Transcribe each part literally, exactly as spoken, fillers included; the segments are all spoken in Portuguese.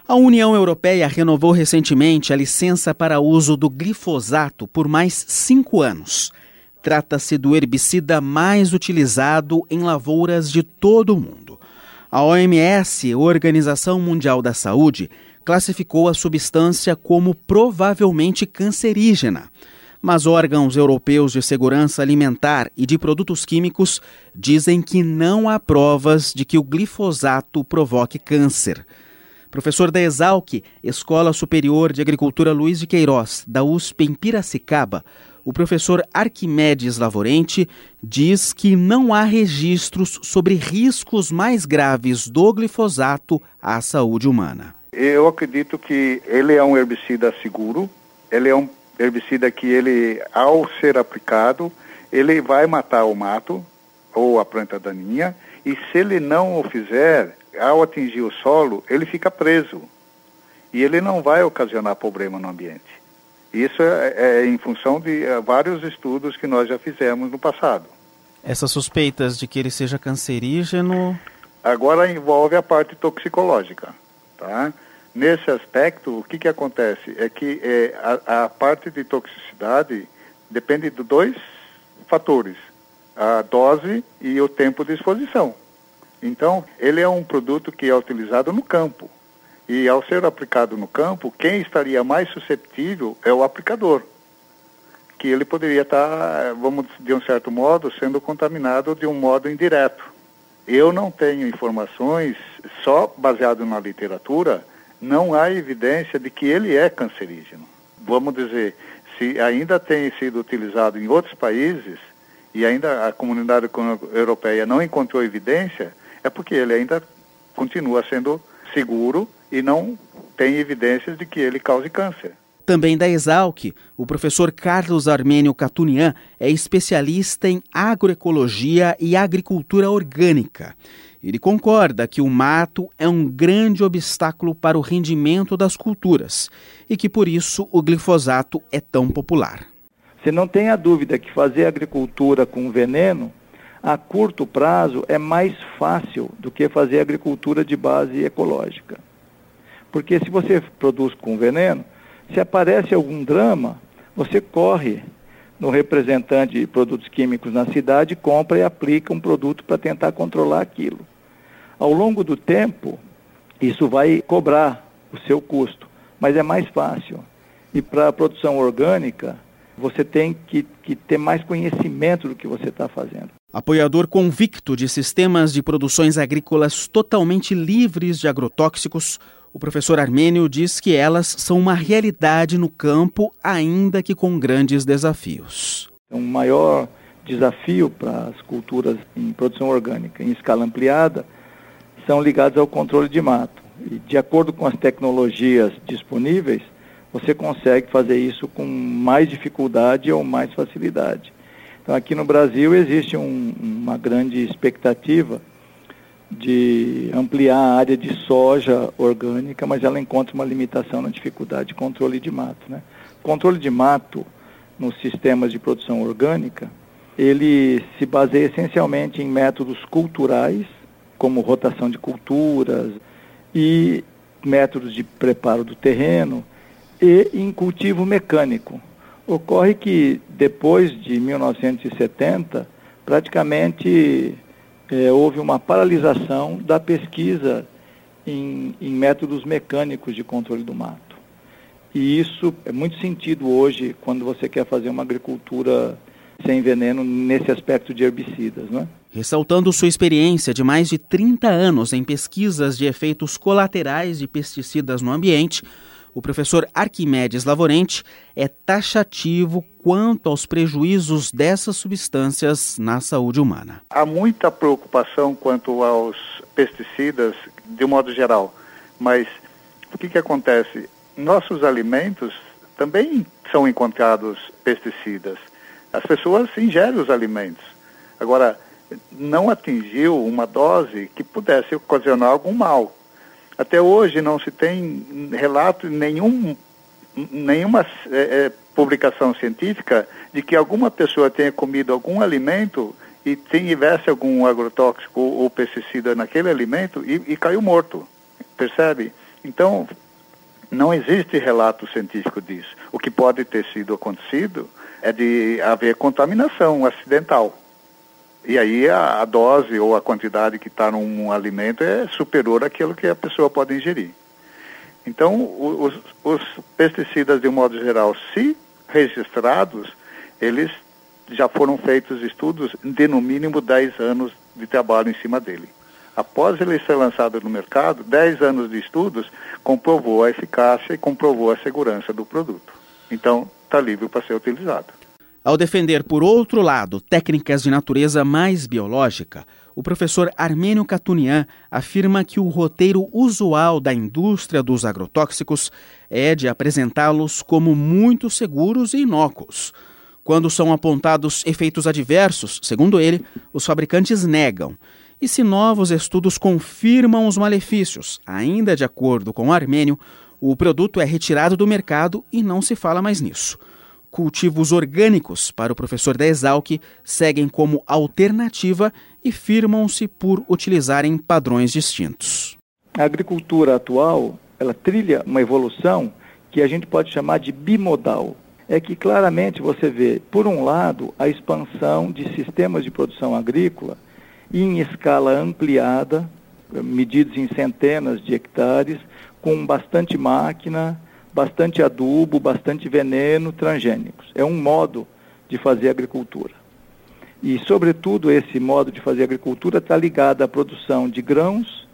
A União Europeia renovou recentemente a licença para uso do glifosato por mais cinco anos. Trata-se do herbicida mais utilizado em lavouras de todo o mundo. A O M S, Organização Mundial da Saúde, classificou a substância como provavelmente cancerígena. Mas órgãos europeus de segurança alimentar e de produtos químicos dizem que não há provas de que o glifosato provoque câncer. Professor da Exalc, Escola Superior de Agricultura Luiz de Queiroz, da U S P em Piracicaba, o professor Arquimedes Lavorente diz que não há registros sobre riscos mais graves do glifosato à saúde humana. Eu acredito que ele é um herbicida seguro, ele é um herbicida que ele, ao ser aplicado, ele vai matar o mato ou a planta daninha, e se ele não o fizer, ao atingir o solo, ele fica preso e ele não vai ocasionar problema no ambiente. Isso é, é em função de é, vários estudos que nós já fizemos no passado. Essas suspeitas de que ele seja cancerígeno... Agora envolve a parte toxicológica, tá? Nesse aspecto, o que que acontece? É que é, a, a parte de toxicidade depende de dois fatores, a dose e o tempo de exposição. Então, ele é um produto que é utilizado no campo. E ao ser aplicado no campo, quem estaria mais susceptível é o aplicador, que ele poderia estar, vamos de um certo modo, sendo contaminado de um modo indireto. Eu não tenho informações, só baseado na literatura, não há evidência de que ele é cancerígeno. Vamos dizer, se ainda tem sido utilizado em outros países e ainda a comunidade europeia não encontrou evidência, é porque ele ainda continua sendo seguro e não tem evidências de que ele cause câncer. Também da Exalc, o professor Carlos Armênio Catunian é especialista em agroecologia e agricultura orgânica. Ele concorda que o mato é um grande obstáculo para o rendimento das culturas e que, por isso, o glifosato é tão popular. Você não tenha dúvida que fazer agricultura com veneno, a curto prazo, é mais fácil do que fazer agricultura de base ecológica. Porque se você produz com veneno, se aparece algum drama, você corre no representante de produtos químicos na cidade, compra e aplica um produto para tentar controlar aquilo. Ao longo do tempo, isso vai cobrar o seu custo, mas é mais fácil. E para a produção orgânica, você tem que, que ter mais conhecimento do que você está fazendo. Apoiador convicto de sistemas de produções agrícolas totalmente livres de agrotóxicos, o professor Armênio diz que elas são uma realidade no campo, ainda que com grandes desafios. O maior desafio para as culturas em produção orgânica em escala ampliada são ligados ao controle de mato. E, de acordo com as tecnologias disponíveis, você consegue fazer isso com mais dificuldade ou mais facilidade. Então, aqui no Brasil existe um, uma grande expectativa de ampliar a área de soja orgânica, mas ela encontra uma limitação na dificuldade de controle de mato, né? O controle de mato nos sistemas de produção orgânica, ele se baseia essencialmente em métodos culturais, como rotação de culturas e métodos de preparo do terreno e em cultivo mecânico. Ocorre que depois de mil novecentos e setenta, praticamente é, houve uma paralisação da pesquisa em, em métodos mecânicos de controle do mato. E isso é muito sentido hoje quando você quer fazer uma agricultura sem veneno nesse aspecto de herbicidas, não é? Ressaltando sua experiência de mais de trinta anos em pesquisas de efeitos colaterais de pesticidas no ambiente, o professor Arquimedes Lavorente é taxativo quanto aos prejuízos dessas substâncias na saúde humana. Há muita preocupação quanto aos pesticidas, de um modo geral, mas o que que acontece? Nossos alimentos também são encontrados pesticidas. As pessoas ingerem os alimentos. Agora, não atingiu uma dose que pudesse ocasionar algum mal. Até hoje não se tem relato, nenhum, nenhuma é, é, publicação científica de que alguma pessoa tenha comido algum alimento e tivesse algum agrotóxico ou pesticida naquele alimento e, e caiu morto, percebe? Então, não existe relato científico disso. O que pode ter sido acontecido é de haver contaminação acidental. E aí a, a dose ou a quantidade que está num alimento é superior àquilo que a pessoa pode ingerir. Então, os, os pesticidas, de um modo geral, se registrados, eles já foram feitos estudos de no mínimo dez anos de trabalho em cima dele. Após ele ser lançado no mercado, dez anos de estudos comprovou a eficácia e comprovou a segurança do produto. Então, está livre para ser utilizado. Ao defender, por outro lado, técnicas de natureza mais biológica, o professor Armênio Catunian afirma que o roteiro usual da indústria dos agrotóxicos é de apresentá-los como muito seguros e inócuos. Quando são apontados efeitos adversos, segundo ele, os fabricantes negam. E se novos estudos confirmam os malefícios, ainda de acordo com o Armênio, o produto é retirado do mercado e não se fala mais nisso. Cultivos orgânicos, para o professor da Exalc, seguem como alternativa e firmam-se por utilizarem padrões distintos. A agricultura atual, ela trilha uma evolução que a gente pode chamar de bimodal. É que claramente você vê, por um lado, a expansão de sistemas de produção agrícola em escala ampliada, medidos em centenas de hectares, com bastante máquina, bastante adubo, bastante veneno, transgênicos. É um modo de fazer agricultura. E, sobretudo, esse modo de fazer agricultura está ligado à produção de grãos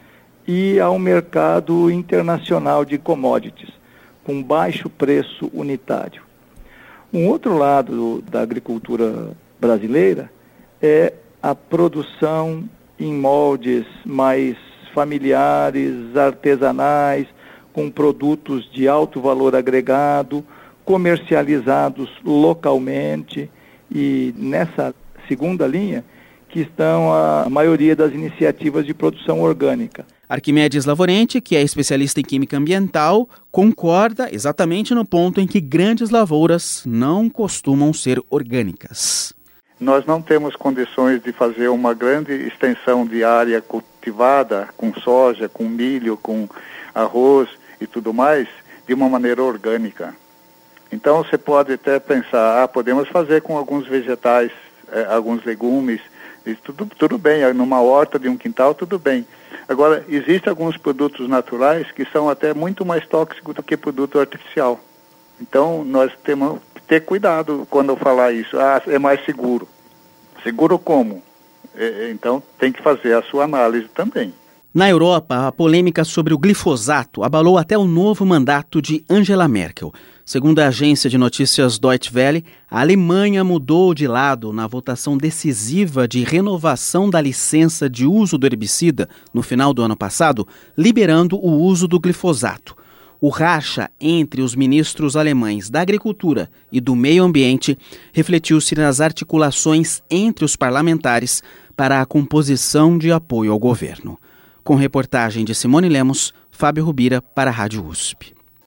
e ao mercado internacional de commodities, com baixo preço unitário. Um outro lado da agricultura brasileira é a produção em moldes mais familiares, artesanais, com produtos de alto valor agregado, comercializados localmente, e nessa segunda linha que estão a maioria das iniciativas de produção orgânica. Arquimedes Lavorente, que é especialista em química ambiental, concorda exatamente no ponto em que grandes lavouras não costumam ser orgânicas. Nós não temos condições de fazer uma grande extensão de área cultivada com soja, com milho, com arroz e tudo mais, de uma maneira orgânica. Então você pode até pensar, ah, podemos fazer com alguns vegetais, eh, alguns legumes, e tudo, tudo bem, numa horta de um quintal, tudo bem. Agora, existem alguns produtos naturais que são até muito mais tóxicos do que produto artificial. Então, nós temos que ter cuidado quando eu falar isso. Ah, é mais seguro. Seguro como? É, então, tem que fazer a sua análise também. Na Europa, a polêmica sobre o glifosato abalou até o novo mandato de Angela Merkel. Segundo a agência de notícias Deutsche Welle, a Alemanha mudou de lado na votação decisiva de renovação da licença de uso do herbicida no final do ano passado, liberando o uso do glifosato. O racha entre os ministros alemães da Agricultura e do Meio Ambiente refletiu-se nas articulações entre os parlamentares para a composição de apoio ao governo. Com reportagem de Simone Lemos, Fábio Rubira para a Rádio U S P.